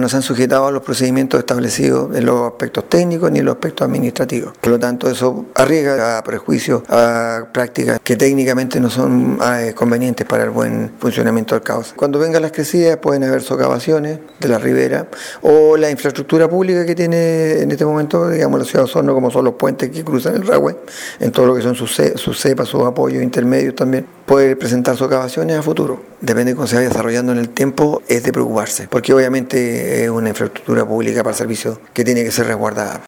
no se han sujetado a los procedimientos establecidos en los aspectos técnicos ni en los aspectos administrativos. Por lo tanto, eso arriesga a prejuicios, a prácticas que técnicamente no son convenientes para el buen funcionamiento del cauce. Cuando vengan las crecidas pueden haber socavaciones de la ribera o la infraestructura pública que tiene en este momento, digamos, la ciudad de Osorno, como son los puentes que cruzan el Rahue, en todo lo que son sus cepas, sus apoyos intermedios también, puede presentar socavaciones a futuro. Depende de cómo se vaya desarrollando en el tiempo, es de preocuparse, porque obviamente es una infraestructura pública para el servicio que tiene que ser resguardada.